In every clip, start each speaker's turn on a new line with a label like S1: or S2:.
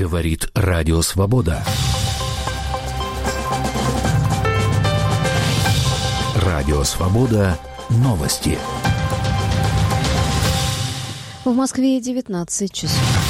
S1: Говорит Радио Свобода. Радио Свобода. Новости.
S2: В Москве 19 часов.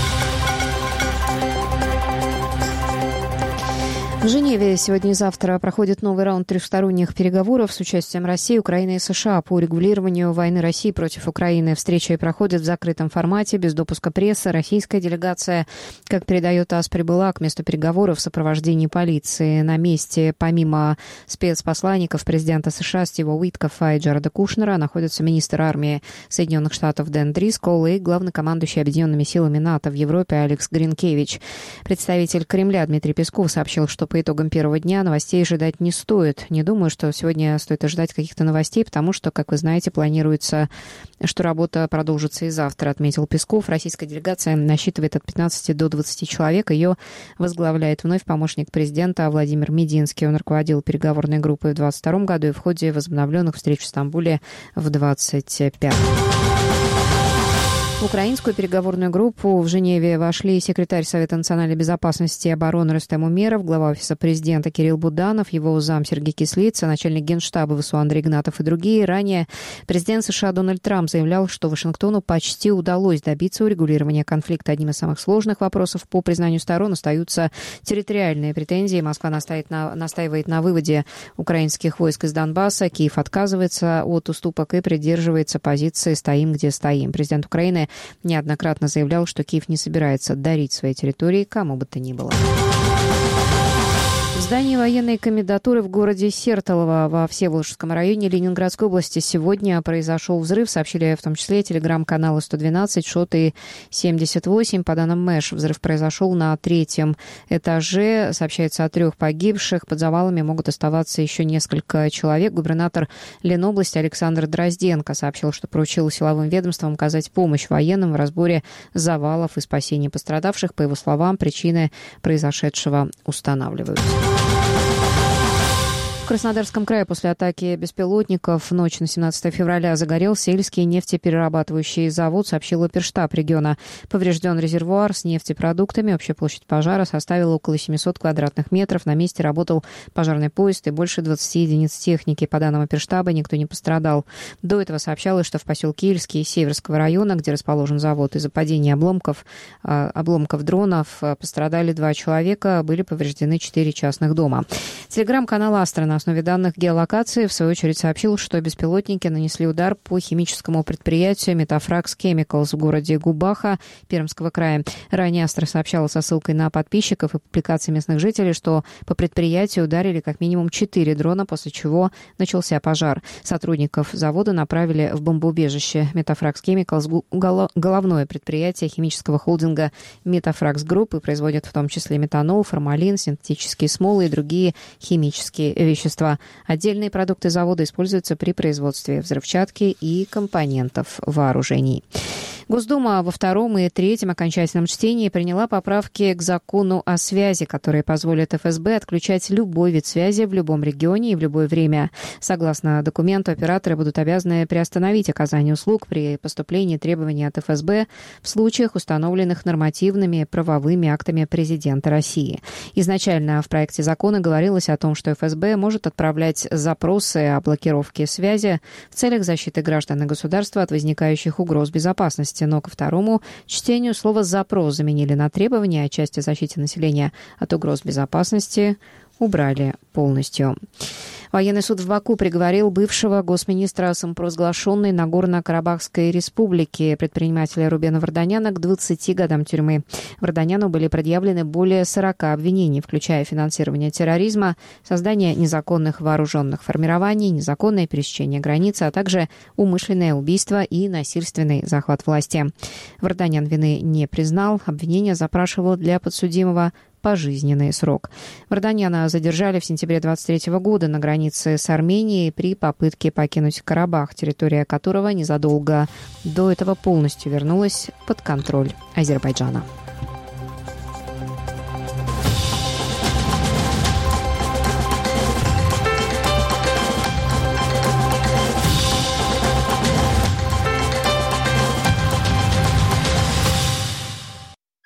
S2: В Женеве сегодня и завтра проходит новый раунд трехсторонних переговоров с участием России, Украины и США по урегулированию войны России против Украины. Встреча проходит в закрытом формате, без допуска прессы. Российская делегация, как передает ТАСС, прибыла к месту переговоров в сопровождении полиции. На месте, помимо спецпосланников президента США Стива Уиткофа и Джареда Кушнера, находятся министр армии Соединенных Штатов Дэн Дрисколл и главнокомандующий Объединенными силами НАТО в Европе Алекс Гринкевич. Представитель Кремля Дмитрий Песков сообщил, что по итогам первого дня новостей ожидать не стоит. Не думаю, что сегодня стоит ожидать каких-то новостей, потому что, как вы знаете, планируется, что работа продолжится и завтра, отметил Песков. Российская делегация насчитывает от 15 до 20 человек. Ее возглавляет вновь помощник президента Владимир Мединский. Он руководил переговорной группой в 2022 году и в ходе возобновленных встреч в Стамбуле в 2025. В украинскую переговорную группу в Женеве вошли секретарь Совета национальной безопасности и обороны Рустем Умеров, глава офиса президента Кирилл Буданов, его зам Сергей Кислица, начальник генштаба ВСУ Андрей Игнатов и другие. Ранее президент США Дональд Трамп заявлял, что Вашингтону почти удалось добиться урегулирования конфликта. Одним из самых сложных вопросов, по признанию сторон, остаются территориальные претензии. Москва настаивает на выводе украинских войск из Донбасса. Киев отказывается от уступок и придерживается позиции «стоим, где стоим». Президент Украины неоднократно заявлял, что Киев не собирается дарить свои территории кому бы то ни было. В здании военной комендатуры в городе Сертолово во Всеволожском районе Ленинградской области сегодня произошел взрыв, сообщили в том числе телеграм-каналы 112, ШОТ и 78. По данным МЭШ, взрыв произошел на 3-м этаже. Сообщается о 3 погибших. Под завалами могут оставаться еще несколько человек. Губернатор Ленобласти Александр Дрозденко сообщил, что поручил силовым ведомствам оказать помощь военным в разборе завалов и спасении пострадавших. По его словам, причины произошедшего устанавливаются. В Краснодарском крае после атаки беспилотников в ночь на 17 февраля загорелся сельский нефтеперерабатывающий завод, сообщил оперштаб региона. Поврежден резервуар с нефтепродуктами. Общая площадь пожара составила около 700 квадратных метров. На месте работал пожарный поезд и больше 20 единиц техники. По данным оперштаба, никто не пострадал. До этого сообщалось, что в поселке Ильский Северского района, где расположен завод, из-за падения обломков дронов пострадали 2 человека, были повреждены 4 частных дома. Телеграм-канал «Астра» на основе данных геолокации, в свою очередь, сообщил, что беспилотники нанесли удар по химическому предприятию «Метафракс Chemicals» в городе Губаха Пермского края. Ранее «Астра» сообщала со ссылкой на подписчиков и публикации местных жителей, что по предприятию ударили как минимум 4 дрона, после чего начался пожар. Сотрудников завода направили в бомбоубежище. «Метафракс Chemicals» — головное предприятие химического холдинга «Метафракс Групп» и производит в том числе метанол, формалин, синтетические смолы и другие химические вещества. Отдельные продукты завода используются при производстве взрывчатки и компонентов вооружений. Госдума во 2-м и 3-м окончательном чтении приняла поправки к закону о связи, которые позволят ФСБ отключать любой вид связи в любом регионе и в любое время. Согласно документу, операторы будут обязаны приостановить оказание услуг при поступлении требований от ФСБ в случаях, установленных нормативными правовыми актами президента России. Изначально в проекте закона говорилось о том, что ФСБ может отправлять запросы о блокировке связи в целях защиты граждан и государства от возникающих угроз безопасности. Но ко 2-му чтению слово «запрос» заменили на требования, а части защиты населения от угроз безопасности убрали полностью. Военный суд в Баку приговорил бывшего госминистра самопровозглашенной Нагорно-Карабахской республики предпринимателя Рубена Варданяна к 20 годам тюрьмы. Варданяну были предъявлены более 40 обвинений, включая финансирование терроризма, создание незаконных вооруженных формирований, незаконное пересечение границы, а также умышленное убийство и насильственный захват власти. Варданян вины не признал, обвинение запрашивал для подсудимого пожизненный срок. Варданяна задержали в сентябре 2023 года на границе с Арменией при попытке покинуть Карабах, территория которого незадолго до этого полностью вернулась под контроль Азербайджана.